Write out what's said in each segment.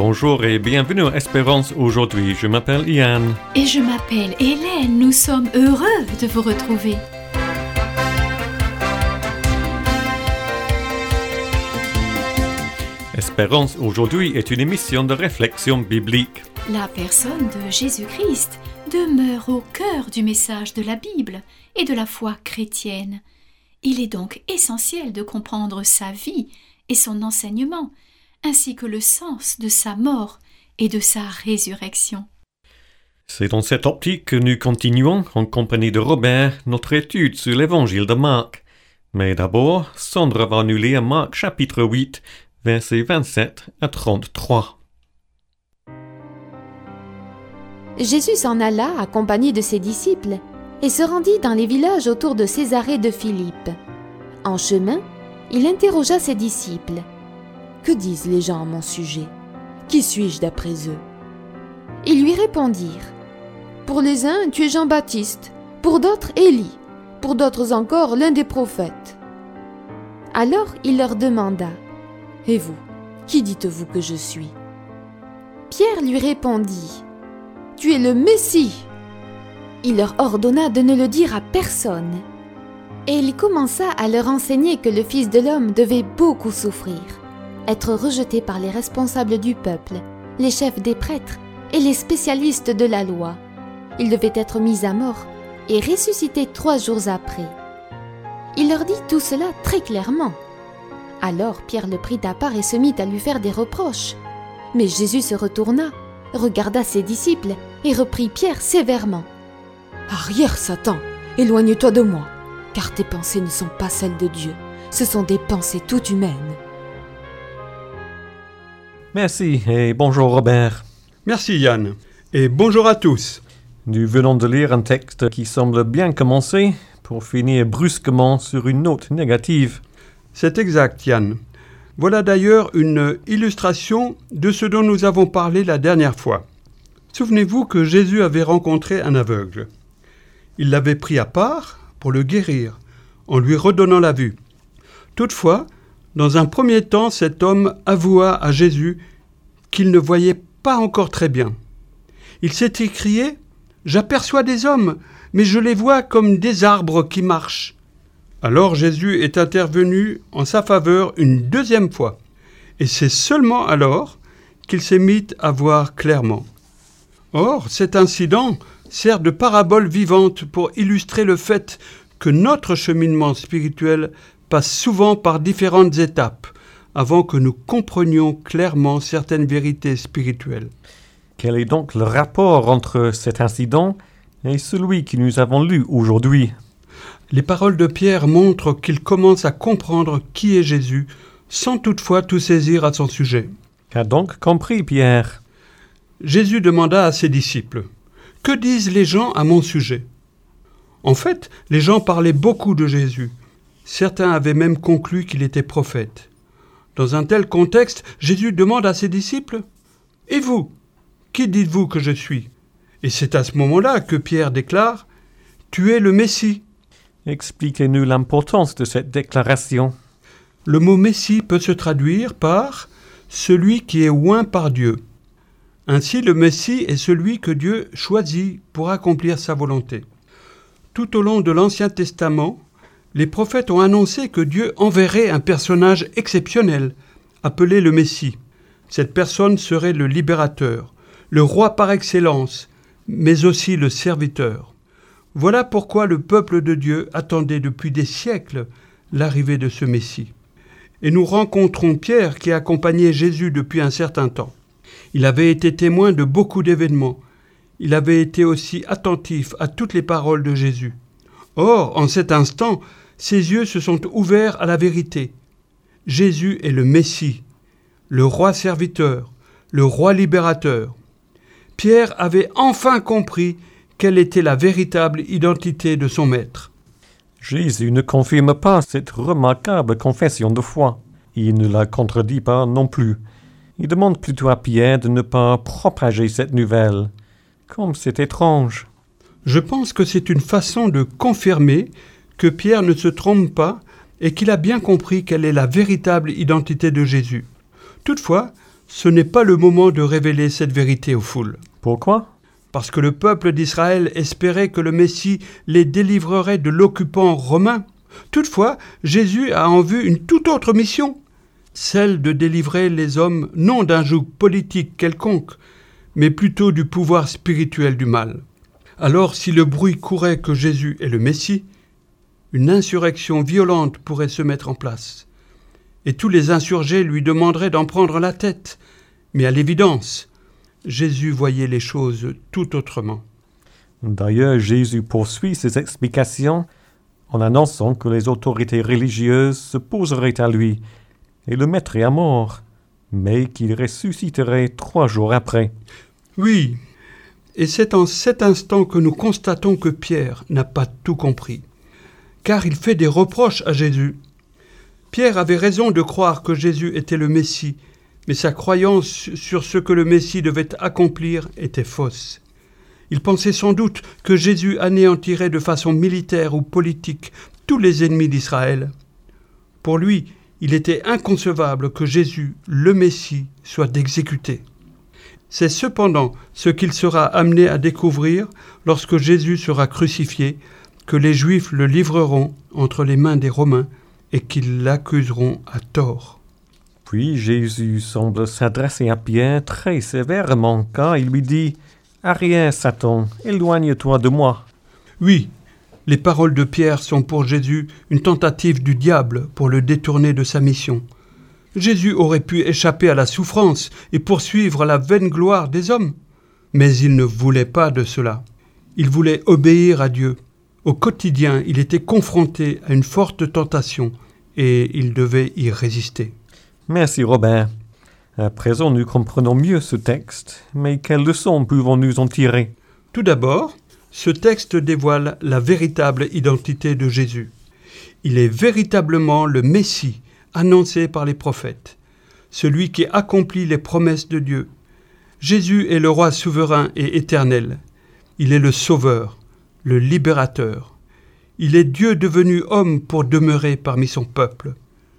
Bonjour et bienvenue à Espérance aujourd'hui. Je m'appelle Yann. Et je m'appelle Hélène. Nous sommes heureux de vous retrouver. Espérance aujourd'hui est une émission de réflexion biblique. La personne de Jésus-Christ demeure au cœur du message de la Bible et de la foi chrétienne. Il est donc essentiel de comprendre sa vie et son enseignement, ainsi que le sens de sa mort et de sa résurrection. C'est dans cette optique que nous continuons, en compagnie de Robert, notre étude sur l'évangile de Marc. Mais d'abord, Sandra va nous lire Marc chapitre 8, versets 27 à 33. Jésus s'en alla accompagné de ses disciples et se rendit dans les villages autour de Césarée de Philippe. En chemin, il interrogea ses disciples. « Que disent les gens à mon sujet? Qui suis-je d'après eux ?» Ils lui répondirent. « Pour les uns, tu es Jean-Baptiste, pour d'autres, Élie, pour d'autres encore, l'un des prophètes. » Alors il leur demanda. « Et vous, qui dites-vous que je suis ?» Pierre lui répondit. « Tu es le Messie. » Il leur ordonna de ne le dire à personne. Et il commença à leur enseigner que le Fils de l'homme devait beaucoup souffrir, être rejeté par les responsables du peuple, les chefs des prêtres et les spécialistes de la loi. Il devait être mis à mort et ressuscité 3 jours après. Il leur dit tout cela très clairement. Alors Pierre le prit à part et se mit à lui faire des reproches. Mais Jésus se retourna, regarda ses disciples et reprit Pierre sévèrement. « Arrière, Satan, éloigne-toi de moi, car tes pensées ne sont pas celles de Dieu, ce sont des pensées toutes humaines. » Merci et bonjour Robert. Merci Yann, et bonjour à tous. Nous venons de lire un texte qui semble bien commencer pour finir brusquement sur une note négative. C'est exact Yann. Voilà d'ailleurs une illustration de ce dont nous avons parlé la dernière fois. Souvenez-vous que Jésus avait rencontré un aveugle. Il l'avait pris à part pour le guérir, en lui redonnant la vue. Toutefois, dans un premier temps, cet homme avoua à Jésus qu'il ne voyait pas encore très bien. Il s'est écrié « J'aperçois des hommes, mais je les vois comme des arbres qui marchent. » Alors Jésus est intervenu en sa faveur une 2e fois, et c'est seulement alors qu'il s'est mis à voir clairement. Or, cet incident sert de parabole vivante pour illustrer le fait que notre cheminement spirituel passe souvent par différentes étapes avant que nous comprenions clairement certaines vérités spirituelles. Quel est donc le rapport entre cet incident et celui que nous avons lu aujourd'hui? Les paroles de Pierre montrent qu'il commence à comprendre qui est Jésus, sans toutefois tout saisir à son sujet. Qu'a donc compris Pierre? Jésus demanda à ses disciples, « Que disent les gens à mon sujet ?» En fait, les gens parlaient beaucoup de Jésus. Certains avaient même conclu qu'il était prophète. Dans un tel contexte, Jésus demande à ses disciples, « Et vous, qui dites-vous que je suis ?» Et c'est à ce moment-là que Pierre déclare, « Tu es le Messie. » Expliquez-nous l'importance de cette déclaration. Le mot Messie peut se traduire par « celui qui est oint par Dieu ». Ainsi, le Messie est celui que Dieu choisit pour accomplir sa volonté. Tout au long de l'Ancien Testament, les prophètes ont annoncé que Dieu enverrait un personnage exceptionnel, appelé le Messie. Cette personne serait le libérateur, le roi par excellence, mais aussi le serviteur. Voilà pourquoi le peuple de Dieu attendait depuis des siècles l'arrivée de ce Messie. Et nous rencontrons Pierre qui accompagnait Jésus depuis un certain temps. Il avait été témoin de beaucoup d'événements. Il avait été aussi attentif à toutes les paroles de Jésus. Or, en cet instant, ses yeux se sont ouverts à la vérité. Jésus est le Messie, le roi serviteur, le roi libérateur. Pierre avait enfin compris quelle était la véritable identité de son maître. Jésus ne confirme pas cette remarquable confession de foi. Il ne la contredit pas non plus. Il demande plutôt à Pierre de ne pas propager cette nouvelle. Comme c'est étrange. Je pense que c'est une façon de confirmer que Pierre ne se trompe pas et qu'il a bien compris quelle est la véritable identité de Jésus. Toutefois, ce n'est pas le moment de révéler cette vérité aux foules. Pourquoi? Parce que le peuple d'Israël espérait que le Messie les délivrerait de l'occupant romain. Toutefois, Jésus a en vue une toute autre mission, celle de délivrer les hommes non d'un joug politique quelconque, mais plutôt du pouvoir spirituel du mal. Alors, si le bruit courait que Jésus est le Messie, une insurrection violente pourrait se mettre en place. Et tous les insurgés lui demanderaient d'en prendre la tête. Mais à l'évidence, Jésus voyait les choses tout autrement. D'ailleurs, Jésus poursuit ses explications en annonçant que les autorités religieuses se poseraient à lui et le mettraient à mort, mais qu'il ressusciterait 3 jours après. Oui, et c'est en cet instant que nous constatons que Pierre n'a pas tout compris, car il fait des reproches à Jésus. Pierre avait raison de croire que Jésus était le Messie, mais sa croyance sur ce que le Messie devait accomplir était fausse. Il pensait sans doute que Jésus anéantirait de façon militaire ou politique tous les ennemis d'Israël. Pour lui, il était inconcevable que Jésus, le Messie, soit exécuté. C'est cependant ce qu'il sera amené à découvrir lorsque Jésus sera crucifié, que les Juifs le livreront entre les mains des Romains et qu'ils l'accuseront à tort. Puis Jésus semble s'adresser à Pierre très sévèrement, car il lui dit « Arrière, Satan, éloigne-toi de moi. » Oui, les paroles de Pierre sont pour Jésus une tentative du diable pour le détourner de sa mission. Jésus aurait pu échapper à la souffrance et poursuivre la vaine gloire des hommes. Mais il ne voulait pas de cela. Il voulait obéir à Dieu. Au quotidien, il était confronté à une forte tentation et il devait y résister. Merci Robert. À présent, nous comprenons mieux ce texte, mais quelles leçons pouvons-nous en tirer? Tout d'abord, ce texte dévoile la véritable identité de Jésus. Il est véritablement le Messie, annoncé par les prophètes, celui qui accomplit les promesses de Dieu. Jésus est le roi souverain et éternel. Il est le sauveur, le libérateur. Il est Dieu devenu homme pour demeurer parmi son peuple.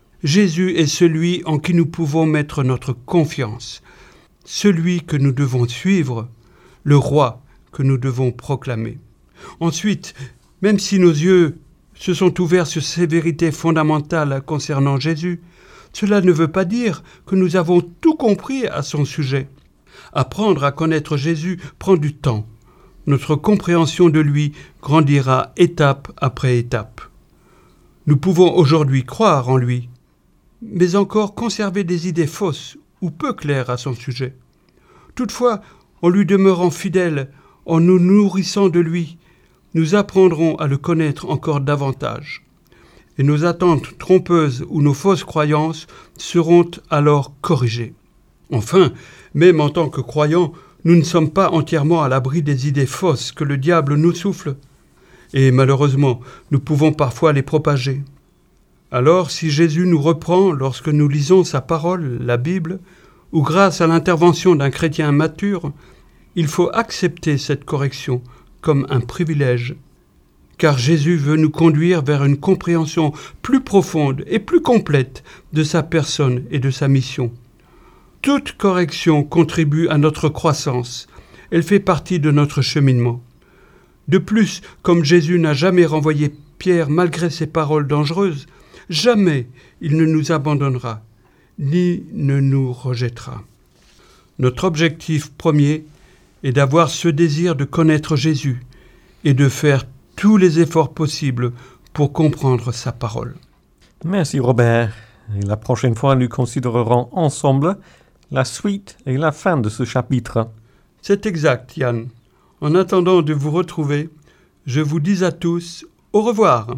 Jésus est celui en qui nous pouvons mettre notre confiance, celui que nous devons suivre, le roi que nous devons proclamer. Ensuite, même si nos yeux se sont ouverts sur ces vérités fondamentales concernant Jésus, cela ne veut pas dire que nous avons tout compris à son sujet. Apprendre à connaître Jésus prend du temps. Notre compréhension de lui grandira étape après étape. Nous pouvons aujourd'hui croire en lui, mais encore conserver des idées fausses ou peu claires à son sujet. Toutefois, en lui demeurant fidèles, en nous nourrissant de lui, nous apprendrons à le connaître encore davantage. Et nos attentes trompeuses ou nos fausses croyances seront alors corrigées. Enfin, même en tant que croyants, nous ne sommes pas entièrement à l'abri des idées fausses que le diable nous souffle. Et malheureusement, nous pouvons parfois les propager. Alors, si Jésus nous reprend lorsque nous lisons sa parole, la Bible, ou grâce à l'intervention d'un chrétien mature, il faut accepter cette correction comme un privilège, car Jésus veut nous conduire vers une compréhension plus profonde et plus complète de sa personne et de sa mission. Toute correction contribue à notre croissance, elle fait partie de notre cheminement. De plus, comme Jésus n'a jamais renvoyé Pierre malgré ses paroles dangereuses, jamais il ne nous abandonnera, ni ne nous rejettera. Notre objectif premier est d'avoir ce désir de connaître Jésus et de faire tous les efforts possibles pour comprendre sa parole. Merci Robert. Et la prochaine fois, nous considérerons ensemble la suite et la fin de ce chapitre. C'est exact, Yann. En attendant de vous retrouver, je vous dis à tous au revoir.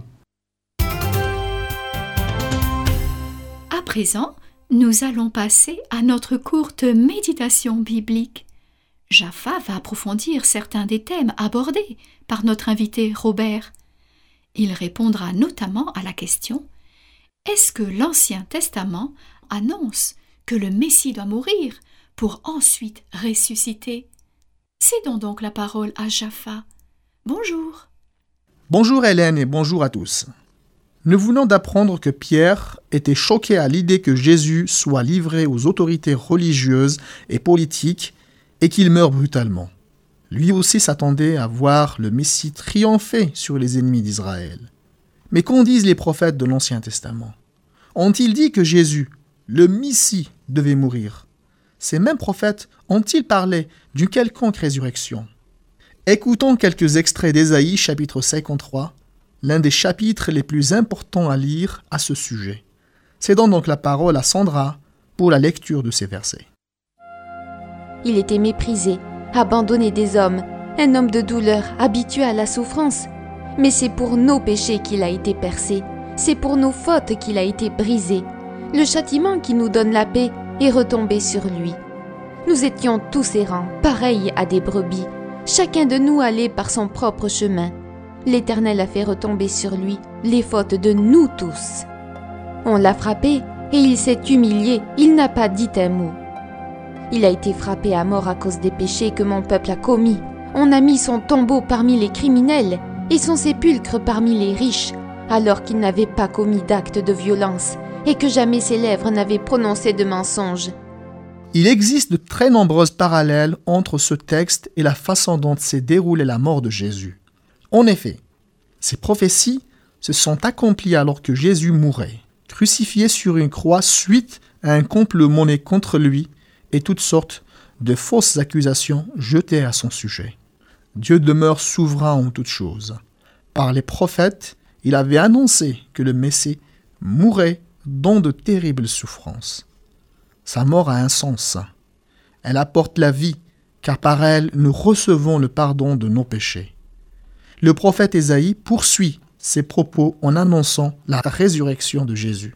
À présent, nous allons passer à notre courte méditation biblique. Jaffa va approfondir certains des thèmes abordés par notre invité Robert. Il répondra notamment à la question « Est-ce que l'Ancien Testament annonce que le Messie doit mourir pour ensuite ressusciter ?» Cédons donc la parole à Jaffa. Bonjour. Bonjour Hélène et bonjour à tous. Nous venons d'apprendre que Pierre était choqué à l'idée que Jésus soit livré aux autorités religieuses et politiques et qu'il meure brutalement. Lui aussi s'attendait à voir le Messie triompher sur les ennemis d'Israël. Mais qu'en disent les prophètes de l'Ancien Testament? Ont-ils dit que Jésus, le Messie, devait mourir? Ces mêmes prophètes ont-ils parlé d'une quelconque résurrection? Écoutons quelques extraits d'Ésaïe chapitre 53, l'un des chapitres les plus importants à lire à ce sujet. Cédons donc la parole à Sandra pour la lecture de ces versets. Il était méprisé, abandonné des hommes, un homme de douleur, habitué à la souffrance. Mais c'est pour nos péchés qu'il a été percé, c'est pour nos fautes qu'il a été brisé. Le châtiment qui nous donne la paix est retombé sur lui. Nous étions tous errants, pareils à des brebis. Chacun de nous allait par son propre chemin. L'Éternel a fait retomber sur lui les fautes de nous tous. On l'a frappé et il s'est humilié, il n'a pas dit un mot. Il a été frappé à mort à cause des péchés que mon peuple a commis. On a mis son tombeau parmi les criminels et son sépulcre parmi les riches, alors qu'il n'avait pas commis d'acte de violence et que jamais ses lèvres n'avaient prononcé de mensonges. Il existe de très nombreuses parallèles entre ce texte et la façon dont s'est déroulée la mort de Jésus. En effet, ces prophéties se sont accomplies alors que Jésus mourait, crucifié sur une croix suite à un complot mené contre lui et toutes sortes de fausses accusations jetées à son sujet. Dieu demeure souverain en toutes choses. Par les prophètes, il avait annoncé que le Messie mourrait dans de terribles souffrances. Sa mort a un sens. Elle apporte la vie, car par elle, nous recevons le pardon de nos péchés. Le prophète Ésaïe poursuit ses propos en annonçant la résurrection de Jésus.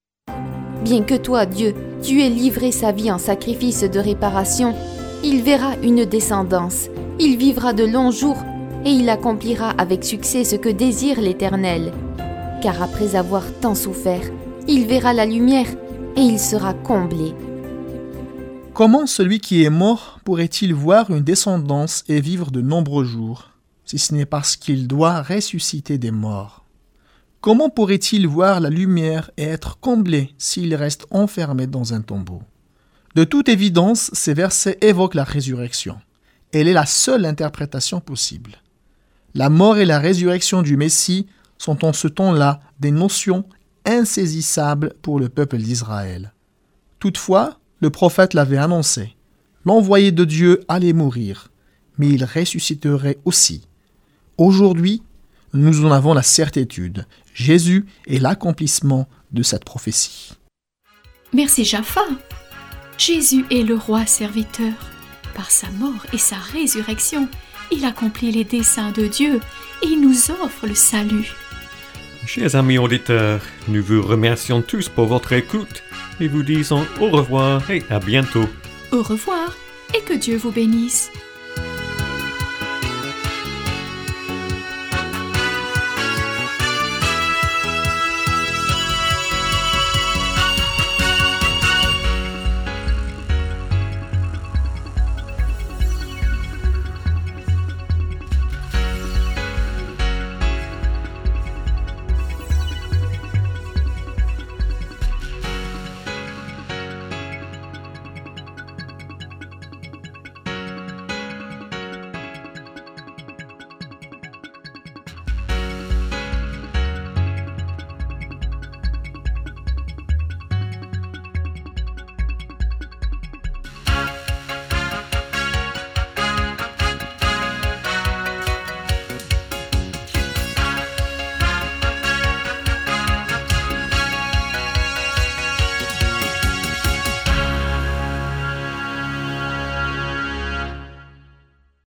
Bien que toi, Dieu, tu aies livré sa vie en sacrifice de réparation, il verra une descendance, il vivra de longs jours et il accomplira avec succès ce que désire l'Éternel. Car après avoir tant souffert, il verra la lumière et il sera comblé. Comment celui qui est mort pourrait-il voir une descendance et vivre de nombreux jours, si ce n'est parce qu'il doit ressusciter des morts? Comment pourrait-il voir la lumière et être comblé s'il reste enfermé dans un tombeau? De toute évidence, ces versets évoquent la résurrection. Elle est la seule interprétation possible. La mort et la résurrection du Messie sont en ce temps-là des notions insaisissables pour le peuple d'Israël. Toutefois, le prophète l'avait annoncé. L'envoyé de Dieu allait mourir, mais il ressusciterait aussi. Aujourd'hui, nous en avons la certitude. Jésus est l'accomplissement de cette prophétie. Merci Jaffa. Jésus est le roi serviteur. Par sa mort et sa résurrection, il accomplit les desseins de Dieu et il nous offre le salut. Chers amis auditeurs, nous vous remercions tous pour votre écoute et vous disons au revoir et à bientôt. Au revoir et que Dieu vous bénisse.